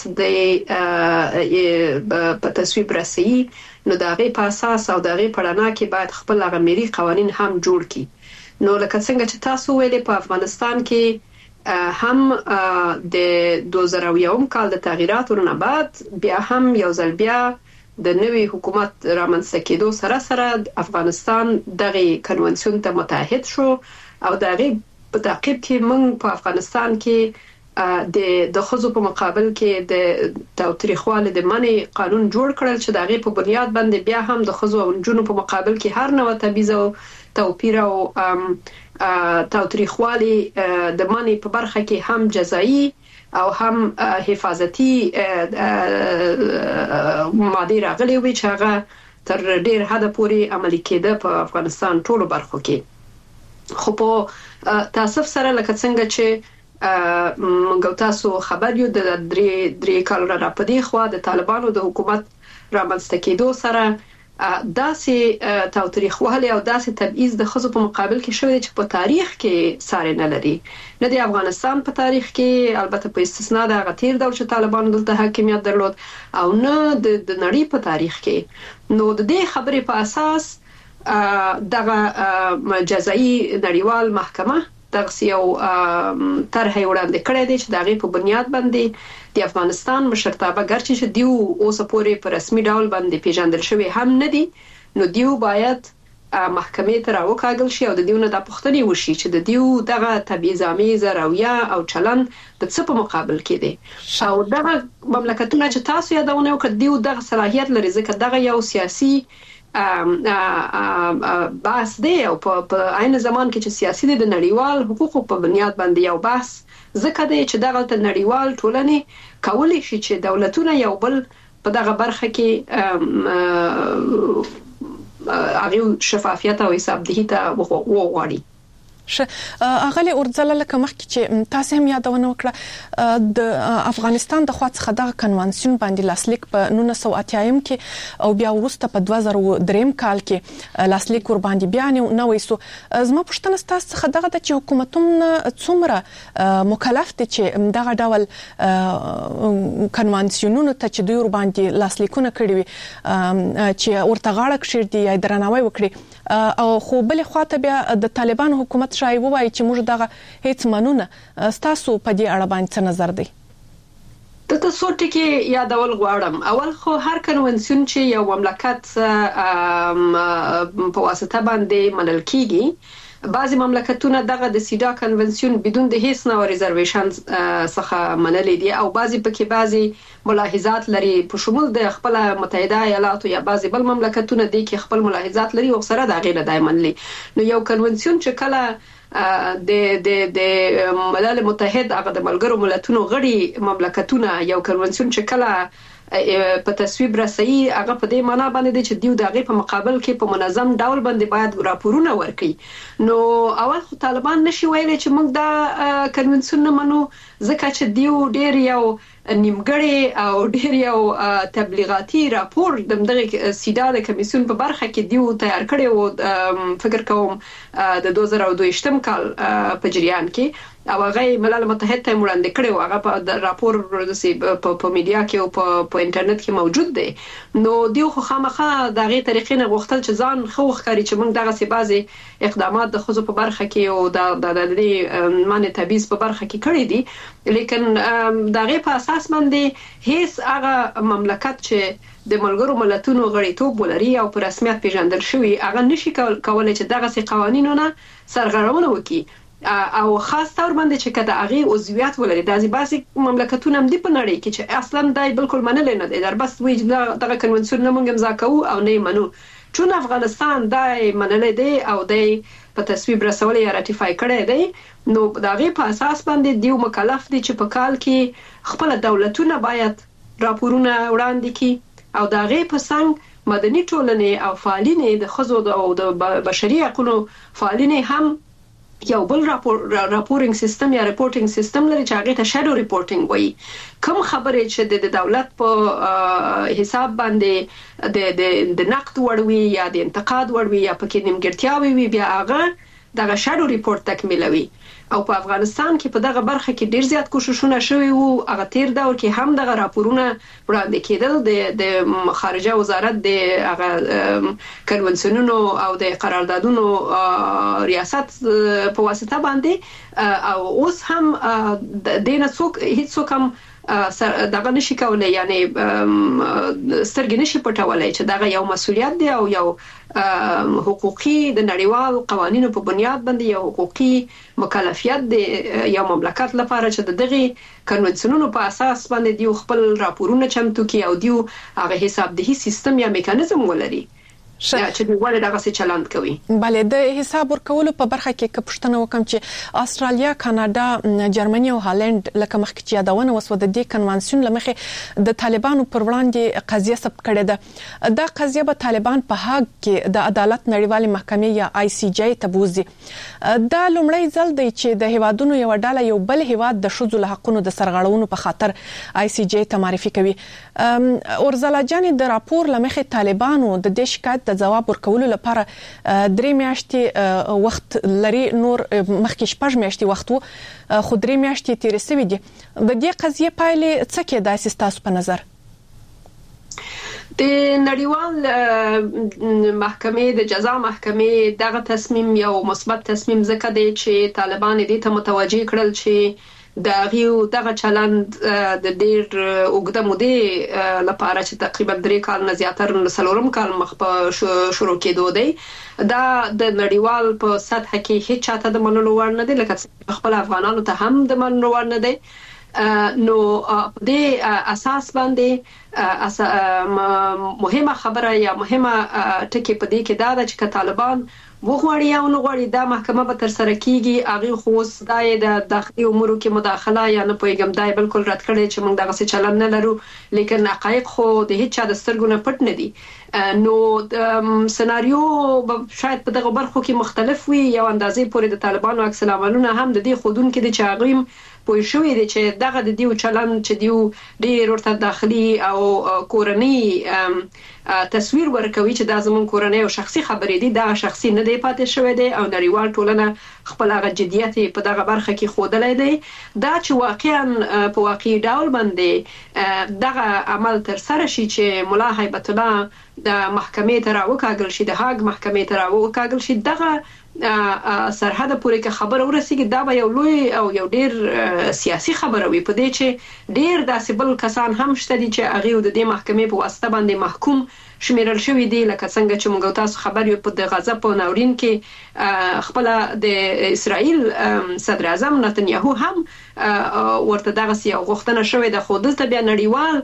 د په تصویب رسوي نو د هغې په اساس او د هغې په رڼا کې باید خپل هغه ملي قوانین هم جوړ کړي. نو لکه څنګه چې تاسو ویلي په افغانستان کې هم د دوه زره یو کال د تغییراتو نه بعد بیا هم یو ځل بیا د نوي حکومت رامنځته کېدو سره سره افغانستان دغه کنوانسیون ته متحد شو او دغه په تعقیب کې موږ په افغانستان کې د د خزو په مقابل کې د تاوتریخوالي د منع قانون جوړ کړل چې دغه په بنیاد باندې بیا هم د خزو او نجونو په مقابل کې هر نوع تبعیض او توپیر او تاوتریخوالي د منع په برخه کې هم جزایی او هم حفاظتي ماده راغلي وي چې هغه تر ډیر حد پورې عملي کېده په افغانستان ټولو برخو کې. خو په تاسف سره لکه څنګه چې موږ تاسو خبر یو د درې درې کال را پدې خو د طالبانو د حکومت رامنځته کېدو سره داسې تاوتریخوالی او داسې تبعیض د خزو په مقابل کې شوی چې په تاریخ کې ساري نه لري، نه د افغانستان په تاریخ کې، البته په استثنا د هغه تیر دور چې طالبان دلته حاکمیت درلود، او نه د نړۍ په تاریخ کې. نو د دې خبرې په اساس دغه جزایي نړیوال محکمه دغه یو طرح وړاندې کړی دی چې دغه په بنیاد باندې د افغانستان مشرتابه ګرچې چې دیو اوس پورې په رسمي ډول باندې پیژندل شوی هم نه دي، نو دیو باید محکمې ته راوکاږل شي او د دیو نه د پښتني وشي چې د دیو دغه تبعیض‌آمیزه رویه او چلن د څه په مقابل کې دی. او دغه مملکتونه چې تاسو یادونه وکړه دیو دغه صلاحیت لري ځکه دغه یو سیاسي بحث دی او په عین زمان کې چې سیاسي د نړیوال حقوقو په بنیاد باندې یو بحث ځکه دی چې دغه ته نړیوال ټولنې کولی شي چې دولتونه یو بل په دغه برخه کې هغه شفافیت او حسابدهي ته وغواړي. ش اغلی اورځل لکه مخکې چې تاسو هم یادونه وکړه د افغانستان د خوا څخه د کنوانسیون باندې لاسلیک په نولس سوه اتیا کې او بیا وروسته په دوه زره درې کال کې لاسلیک ور باندې بیان نه وېسو. زما پوښتنه تاسو څخه دغه د چې حکومتونه څومره مکلف دي چې دغه ډول کنوانسیونونو ته چې دوی ور باندې لاسلیکونه کړی وي چې ورته غاړه کړی دی یا درناوی وکړي، او خو بل خواته بیا د طالبان حکومت شای وایي چې موږ دغه هیڅ منونه. ستاسو په دې اړه باندې څه نظر دی؟ د تاسو ټکی یادول غواړم. اول خو هر کنونسیون چې یو مملکت په واسطه باندې منل کیږي، بعضی مملکتونه دغه د سیدا کنونسیون بدون د هیڅ نوع ریزرویشن څخه منلې دي او بعضی پکې بعضی ملاحظات لري په شمول د خپل متحده ایالاتو یا بعضی بل مملکتونه دي کې خپل ملاحظات لري او سره د غیله دای منلې. نو یو کنونسیون چې کله د د د ملل متحد هغه د ملګرو ملتونو غړي مملکتونه یو کنونسیون چې کله په تصویب رسي هغه په دې معنی باندې چې دیو دغه په مقابل کې په منظم ډول باندې باید راپورونه ورکړي. نو اول خو طالبان نشي ویلي چې موږ دا کنونسیون نه منو ځکه چې دیو ډیر یو نیمګړی او ډیر یو تبلیغاتي راپور د دغه سیدا د کمیسیون په برخه کې دیو تیار کړی او فکر کوم د دوه زره دوه کال په جریان کې او هغه ملل متحد ته وړاندې کړی او هغه په راپور په میډیا کې او په انټرنیټ کې موجود دی. نو دیو خو خامخا دغه طریقې نه غوښتل چې ځان خو ښکاري چې موږ دغه سی بازي اقدامات د خزو په برخه کې او د د د معنی تبعیض په برخه کې کړی دي، لیکن دغه په اساس باندې هیڅ هغه مملکت چې د ملګرو ملتونو غړیتوب ولري او په رسمیت پیژندل شوی هغه نشي کولای چې دغه سي قوانینونه سرغړونه وکړي او خاص تور باندې چې کده هغه عضویت ولري. د بعضی مملکتونو هم دی په نړۍ کې چې اصلا دای بالکل منل نه دي، در بس وی دغه کنونسیون نه مونږ امضا کوو او نه منو. چون افغانستان دای منل دی او دای په تصویب رسول یا راتیفای کړی دی، نو دغه په اساس باندې دیو مکلف دي چې په کال کې خپل دولتونه باید راپورونه وړاندې کړي او دغه په څنګه مدني ټولنې او فعالین د خزو او د بشري حقوقو فعالین هم یو بل راپور راپورینګ سیستم یا ریپورټینګ سیستم لري چې هغه ته شادو ریپورټینګ وایي. کوم خبرې چې د دولت په حساب باندې د د د نقد وړوي یا د انتقاد وړوي یا پکې نیمګړتیاوي وي بیا هغه دغه شادو ریپورت تکمیلوي. او په افغانستان کې په دغه برخه کې ډیر زیات کوششونه شوي وو. هغه تیر دور کې هم دغه راپورونه وړاندې کېدل د د خارجه وزارت د هغه کنونسیونونو او د قراردادونو ریاست په واسطه باندې او اوس هم د دینه څوک هیڅ څوک هم دغه نشي کولای، یعنی سترګې نشي پټولای چې دغه یو مسولیت دی او یو حقوقي د نړیوال قوانینو په بنیاد باندې یو حقوقي مکلفیت دی یو مملکت لپاره چې دغه کنونسیونونو په اساس باندې دیو خپل راپورونه چمتو کوي او دیو هغه حسابدهي سیستم یا میکانیزم ولري. چې ولې دغه څه چلند کوي. بله د حساب ورکولو په برخه کې که پښتنه وکم چې استرالیا، کاناډا، جرمني او هالند لکه مخکې چې یادونه وسو د دې کنوانسیون لمخې د طالبانو پر وړاندې قضیه ثبت کړې ده. دا قضیه به طالبان په هاګ کې د عدالت نړیوالې محکمې یا آی سی جی ته بوزي. دا لومړی ځل دی چې د هیوادونو یو ډله یو بل هیواد د ښځو له حقونو د سرغړونو په خاطر آی سی جی ته معرفي کوي. اورزلا جان د راپور لمخې طالبانو د دې شکایت د جواب ورکولو لپاره درې میاشتې وخت لري، نور مخکې شپږ میاشتې وخت وو، خو درې میاشتې تیرې شوې دي. د دې قضیې پایلې څه کېدای ستاسو په نظر؟ د نړیوال محکمې د جزا محکمې دغه تصمیم یو مثبت تصمیم ځکه دی چې طالبان دې ته متوجه کړل چې د غیو دغه چلند د ډیر اوږده مودې لپاره چې تقریبا درې کال نه زیاتره څلورم کال مخ په شروع کېدو دی، دا د نړیوال په سطح کې هیڅ چاته د منلو وړ نه دی، لکه خپل افغانانو ته هم د منلو وړ نه دی. نو د اساس باندې مهمه خبره یا مهمه ټکی په دې کې دا ده چې طالبان وغواړي او نو غواړي دا محکمه به تر سره کیږي. هغه خو ستای د داخلي امور کې مداخله یا نه پویګم دای بالکل رد کړي چې موږ دغه څه چلن نه لرو، لیکن حقایق خو د هیڅ چا د سترګو نه پټ نه دي. نو سناریو شاید په دغه برخو کې مختلف وي، یو اندازې پورې د طالبانو عکس العملونه هم د دې خودون کې د چاغیم پوه شوې دي چې دغه د دیو چلن چې دیو ډیر ورته داخلي او کورنی تصویر ورکوي چې دا زمون کورنی او شخصي خبرې دي، دا شخصي نه دی پاتې شوی دی او نړیوال ټولنه خپل هغه جديت په دغه برخه کې خودلای دی. دا چې واقعا په واقعي ډول باندې دغه عمل تر سره شي چې مولا هیبت الله د محکمې ته راوکاږل شي، د هاګ محکمې ته راوکاږل شي، دغه سرحد پورې کې خبر ورسیږي، دا به یو لوی او یو ډیر سیاسي خبره وي په دې چې ډیر داسې بل کسان هم شته دي چې هغه د دې محکمې په واسطه باندې محکوم شمیرل شوی دی، لکه څنګه چې موږ تاسو خبر یو په د غزا په ناورین کې خپل د اسرائیل صدر اعظم نتنیاهو هم ورته دغه یو غوښتنه شوې ده، خو دلته بیا نړیوال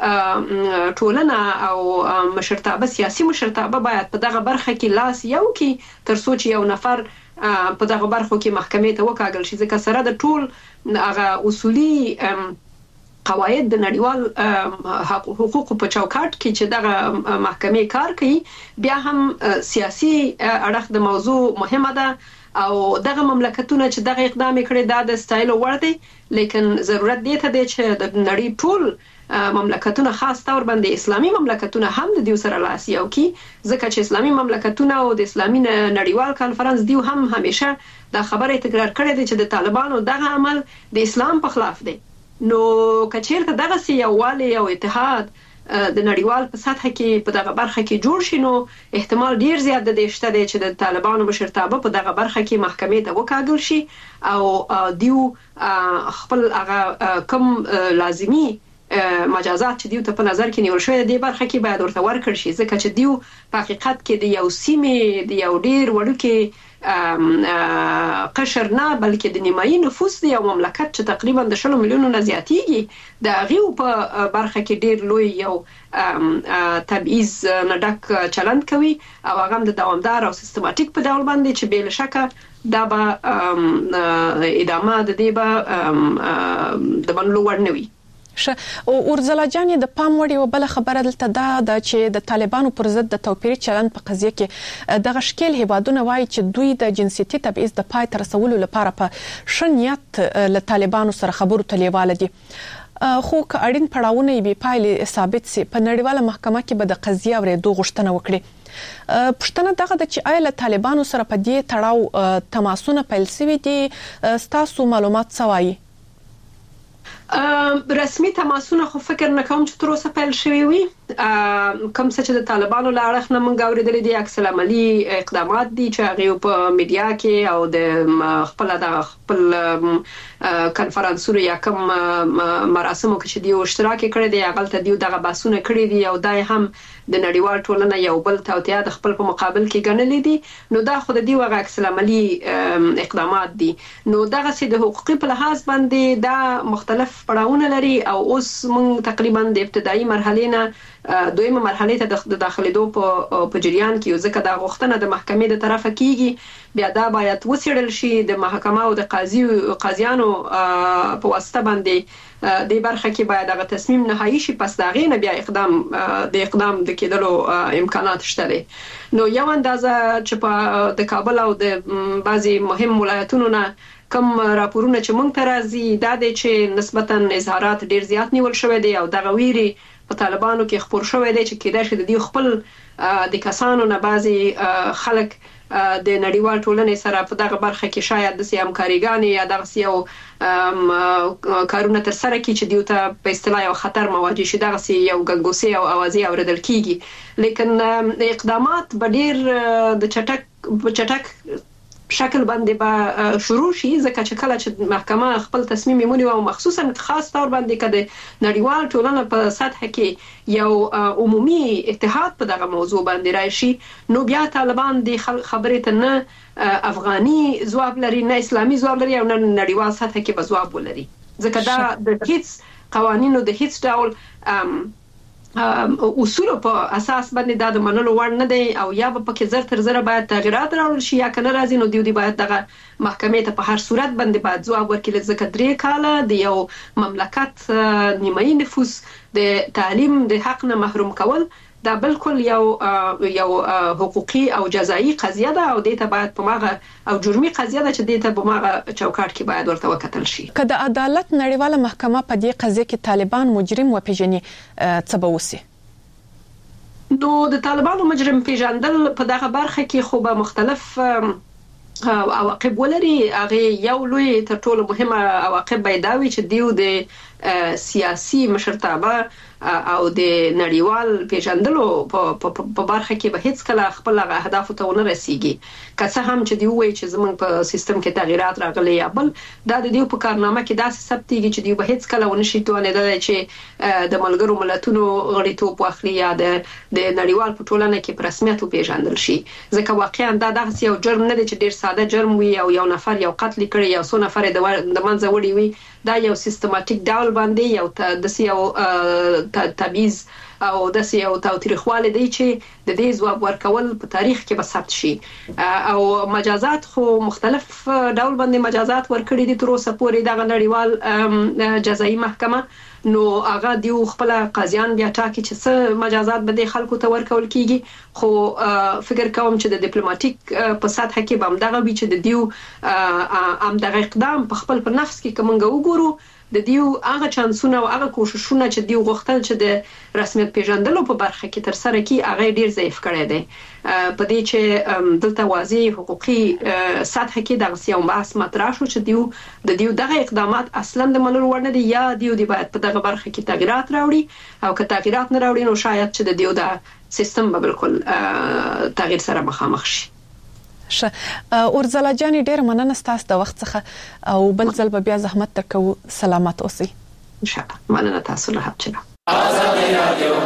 ټولنه او مشرتابه سیاسي مشرتابه باید په دغه برخه کې لاس یو کې تر څو چې یو نفر په دغه برخو کې محکمې ته وکاږل شي، ځکه سره د ټول هغه اصولي قواعد د نړیوال حقوقو په چوکاټ کې چې دغه محکمې کار کوي، بیا هم سیاسي اړخ د موضوع مهمه ده او دغه مملکتونه چې دغه اقدام کړي دا د ستایلو وړ دی، لیکن ضرورت دی ته دی چې د نړۍ ټول مملکتونه خاص تور باندې اسلامي مملکتونه هم د دیو سره لاس یو کی، ځکه چې اسلامي مملکتونه او د اسلامي نړیوال کانفرنس دیو هم همیشه دا خبره تکرار کړې ده چې د طالبانو دغه عمل د اسلام په خلاف دی. نو کچیرته دغه سی یووالی او اتحاد د نړیوال په سطح کې په دغه برخه کې جوړ شي، نو احتمال ډیر زیات د دې شته دی چې د طالبانو مشرتابه په دغه برخه کې محکمې ته وکاږل شي او دیو خپل هغه کم لازمی مجازات چې دیو ته په نظر کې نیول شوی دی برخه کې باید ورته ورکړ شي، ځکه چې دیو په حقیقت کې د یو سیمې د یو ډیر وړوکی قشر نه بلکې د نیمایي نفوس دی، یو مملکت چې تقریبا د شلو میلیونو نه زیاتیږي، د غیو په برخه کې ډیر لوی یو تبعیض نه ډک چلند کوي او هغه د دوامدار او سیستماتیک په ډول باندې چې بل شکه دا به ادامه د دې به د منلو وړ نه وي. شه او اورزلا جان د پام وړ یو بل خبره دلته دا د چې د طالبانو پر ضد د توپیري چلند په قضیه کې د غشکل هیوادونه وایي چې دوی د جنسيتي تبعیض د پای تر رسولو لپاره په شنیت له طالبانو سره خبرو ته لیواله دي، خو که اړین پړاوونه به پایله ثابت سي په نړیواله محکمه کې به د قضیه ورېدو غوښتنه وکړي. پښتنه دغه د چې آیا له طالبانو سره په دې تړاو تماسونه پیل شوي دي، ستاسو معلومات څه وایي؟ رسمي تماسونه خو فکر نه کوم چې تر اوسه پیل شوي وي، کوم څه چې د طالبانو له اړخ نه موږ اورېدلي دي عکس العملي اقدامات دي چې هغه په میډیا کې او د خپل د خپل کانفرنسونو یا کوم مراسمو کې چې دی اشتراک کړی دی هغه ته دی دغه بحثونه کړی دي او دای هم د نړیوال ټولنه یو بل توطئه د خپل په مقابل کې ګڼلې دي، نو دا خو د دی وغه عکس العملي اقدامات دي، نو دغه سي د حقوقي په لحاظ باندې دا مختلف پړاوونه لري او اوس موږ تقریبا د ابتدایي مرحله نه دویمه مرحله ته د داخليدو په په جریان کې ځکه دا غوښتنه د محکمې د طرفه کیږي بیا دا باید وڅېړل شي د محکمه او د قاضي قاضیانو په واسطه باندې د برخه کې باید هغه تصمیم نهایی شي پس دا غینه بیا اقدام د اقدام د کېدلو امکانات شته دي نو یو اندازه چې په د کابل او د بعضي مهم ولایتونو نه کوم راپورونه چې مونږ ته راځي دا د چې نسبتا اظهارات ډیر زیات نیول شوی دي او دغه ویري په طالبانو کې خبر شوی دی چې کېدای شي د دې خپل د کسانو نه بعضي خلک د نړیوال ټولنې سره په دغه برخه کې شاید د سیام کاریګانی یا دغه سیو کارونه تر سره کې چې دیوته په اصطلاح یو خطر مواجه شي دغه سی یو ګنګوسي او اوازي اوریدل کیږي لیکن اقدامات به ډیر د چټک چټک شکل باندې به شروع شي ځکه چې کله چې محکمه خپل تصمیم ونیو او مخصوصا خاص تور باندې کده نړیوال ټولنه په سطح کې یو عمومي اتحاد په دغه موضوع باندې راشي نو بیا طالبان د خبرې ته نه افغاني ځواب لري نه اسلامي ځواب لري او نه نړیوال سطح کې به ځواب ولري ځکه دا د هیڅ قوانینو د هیڅ ډول اصول په اساس باندې دا د منلو وړ نه دی او یا به پکې زر تر زر باید تغیرات راوړل شي یا کنه راځي نو دیو دی باید دغه محکمې ته په هر صورت باندې باید ځواب ورکړي ځکه درې کاله د یو مملکت نیمایي نفوس د تعلیم د حق نه محروم کول دا بالکل یو یو حقوقي او جزایی قضیه ده او دې ته باید په ماغه او جرمي قضیه ده چې دې ته په ماغه چوکاټ کې باید ورته وکتل شي که د عدالت نړیواله محکمه په دې قضیه کې طالبان مجرم وپیژني څه به وسی نو د طالبانو مجرم پیژندل په دغه برخه کې خو به مختلف عواقب ولري هغه یو لوی تر ټولو مهمه عواقب به دا وي چې دیو د سیاسي مشرتابه او د نړیوال پیژندلو په برخه کې به هیڅ کله خپل اهداف ته ونه رسیږي که څه هم چې دی وایي چې زموږ په سیستم کې تغیرات راغلي یا بل دا د دې په کارنامه کې داسې ثبتېږي چې دی به هیڅ کله ونه شي توانېدلی چې د ملګرو ملتونو غړیتوب واخلي یا د د نړیوال په ټولنه کې په رسمیت وپیژندل شي ځکه واقعا دا دغه یو جرم نه دی چې ډیر ساده جرم وي او یو نفر یو قتل کړي یا څو نفر د منځه وړي وي دا یو سیستماتیک ډول باندې یو د سیو تبعیض او د سیو تاوتریخواله دی چې د دې ځواب ورکول په تاریخ کې به ثبت شي او مجازات خو مختلف ډول باندې مجازات ورکړي دي تر اوسه پورې د نړیوال جزایي محکمه نو هغه دیو خپل قاضیان بیا ټاکي چې څه مجازات به د خلکو ته ورکول کیږي خو فکر کوم چې د ډیپلوماټیک په سطح کې به هم دغه وی چې د دیو ام دغه اقدام په خپل په نفس کې کومنګ وګورو د دیو هغه چانسونه او هغه کوششونه چې دیو غوښتل چې د رسمیت پیژندلو په برخه کې تر سره کی هغه ډیر ضعیف کړی دی په دې چې دلته واضح حقوقي سطح کې دغه سیاو بحث مطرح شو چې دیو د دیو دغه اقدامات اصلا د منلو وړ نه دي یا دیو دی باید په دغه برخه کې تغیرات راوړي او که تغیرات نه راوړي نو شاید چې د دیو د سیستم به بالکل تغییر سره مخامخ شي ش اورزلا جان ډیر مننه ستاسو د وخت څخه او بل ځل به بیا زحمت تکو سلامات اوسئ ان شاء الله مننه تاسو له حق آزادي رادیو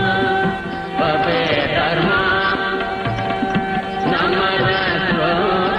Namah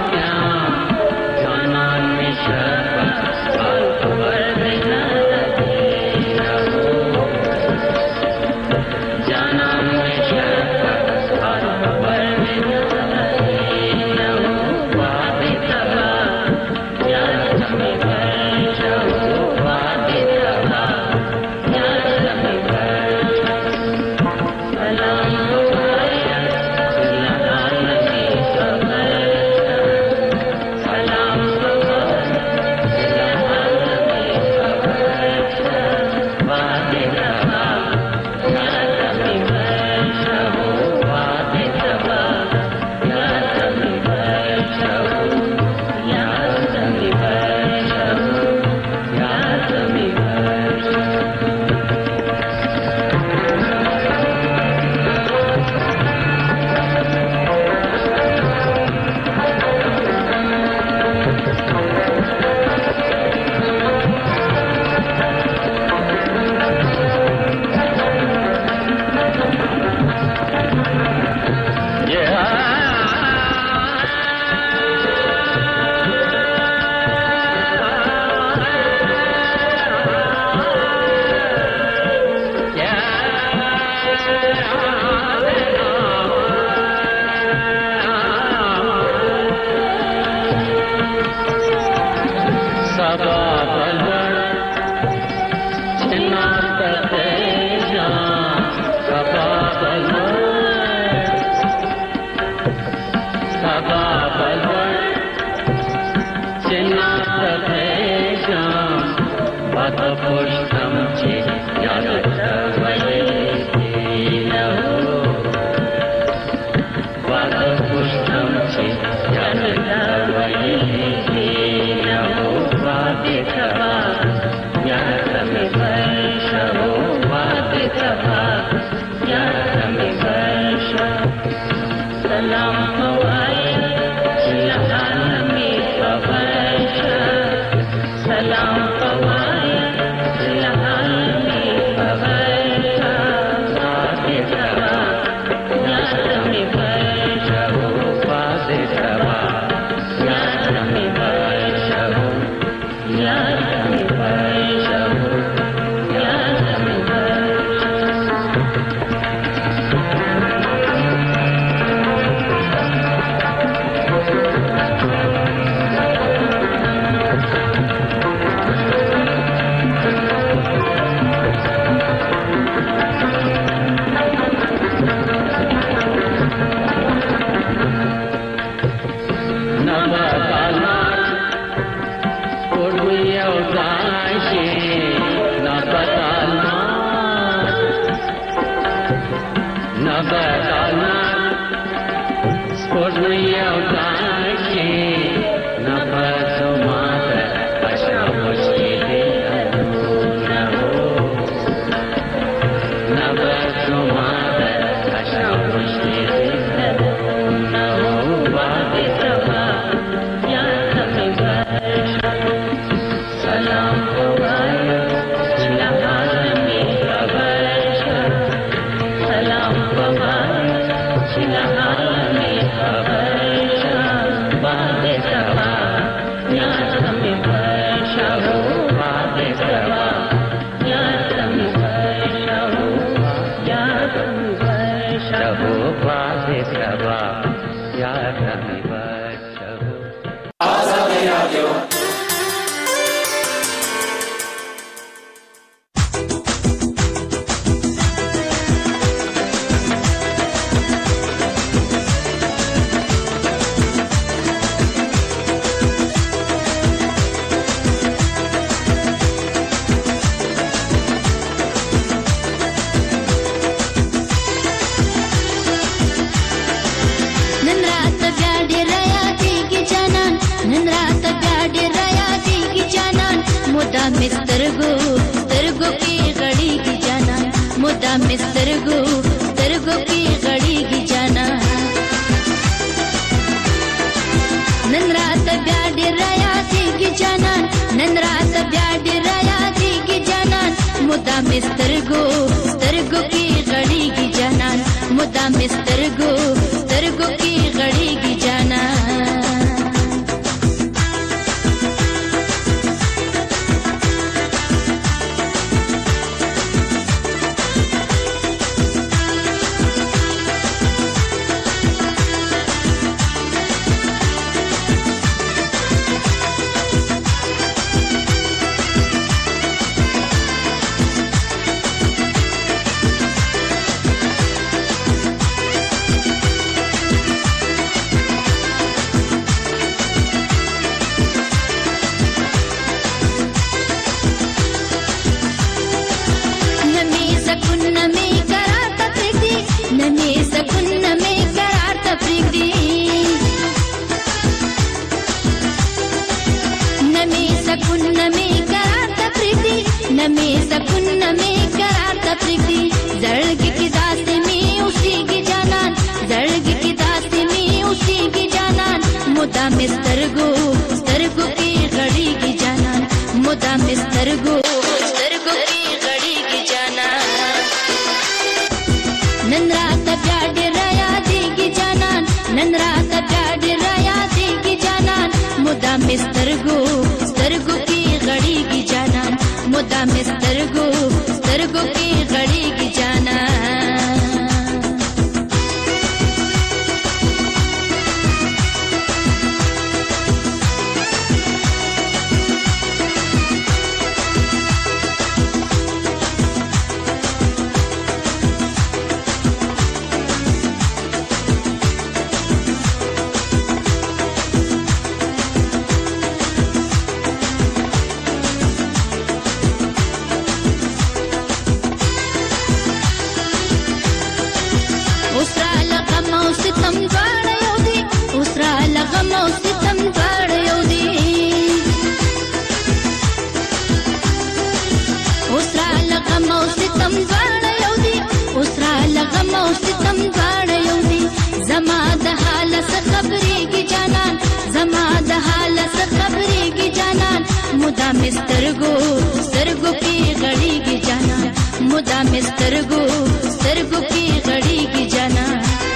مسترګو سترګو کې غړيږي جانا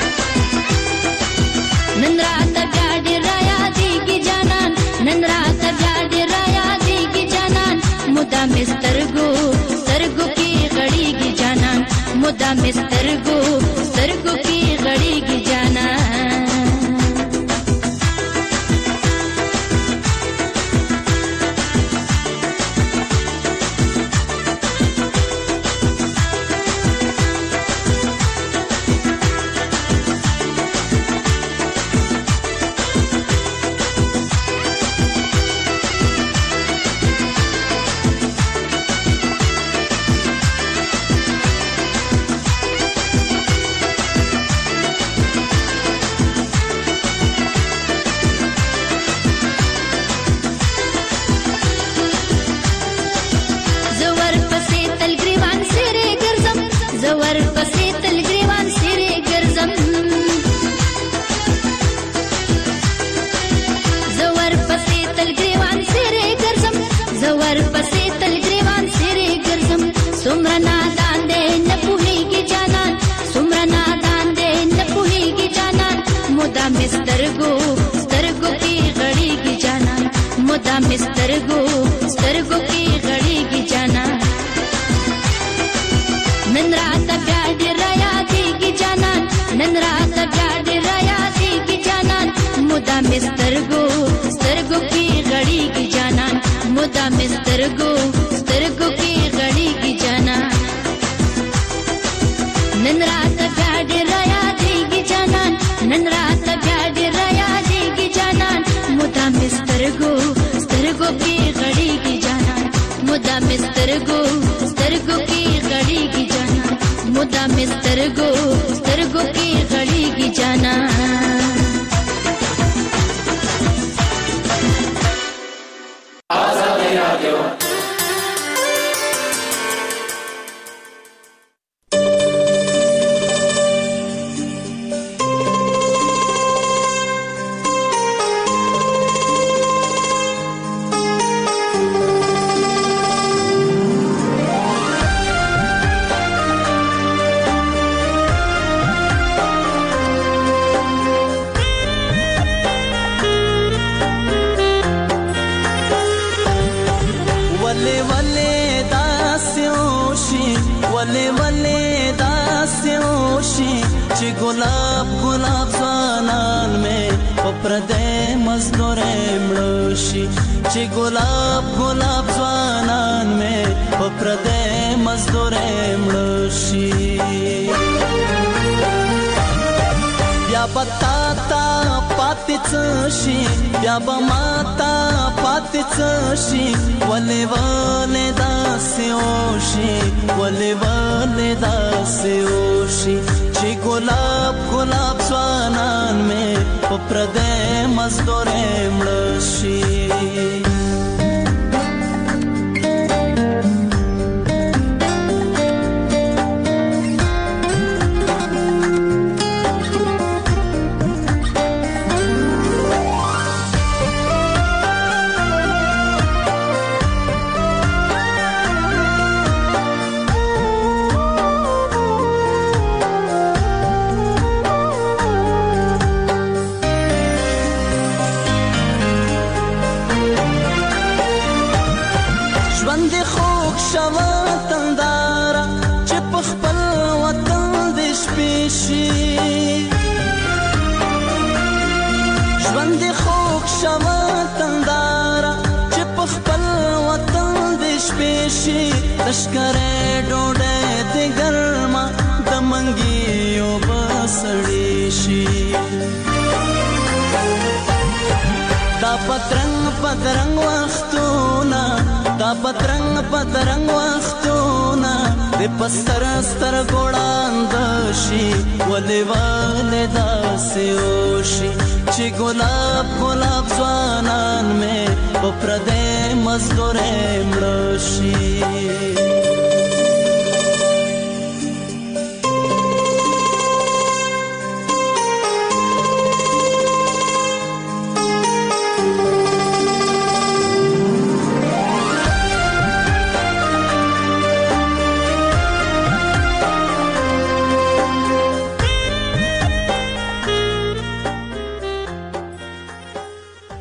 نن رات بیا ډېر یادېږي جانان نن رات بیا ډېر یادېږي جانان مدا مسترګو سترګو کې غړيږي جانان مدا مسترګو سترګو کې غړيږي جانان مسترګو سترګو کې غړيږي جانان مدا مسترګو سترګو کې غړيږي جانان نن رات بیا ډېر یادېږي جانان نن رات بیا ډېر یادېږي جانان مدا مسترګو سترګو کې غړيږي جانان مدا مسترګو سترګو کې غړيږي جانان نن رات بیا ډېر یادېږي جانان نن رات بیا ډېر یادېږي جانان مدا مسترګو سترګو کې غړيږي جانان مدا مسترګو سترګو کې غړيږي جانان مدا مسترګو سترګو کې غړيږي جانان آزاد رادیو गुलाब गुलाब ځوانان مې په پردې مزدورې مړوشي چې ګلاب ګلاب ځوانان مې په پردې مزدورې مړوشي بیا بتا تا پاتې څشي بیا به ماتا پاتې څشي ولې ولې داسې وشي ولې ولې داسې وشي چې ګلاب ګلاب ځوانان مې په پردې مزدورې مړه شي لشکره ډوډۍ د ګرما د منګیو بسړې شي دا پترنګ پترنګ وختونه دا پترنګ پترنګ وختونه د پستر ستر ګوړاند شي ولې ولې داسې وشي چې ګلاب ګلاب ځوانان مې په پردې مزدورې مړه شي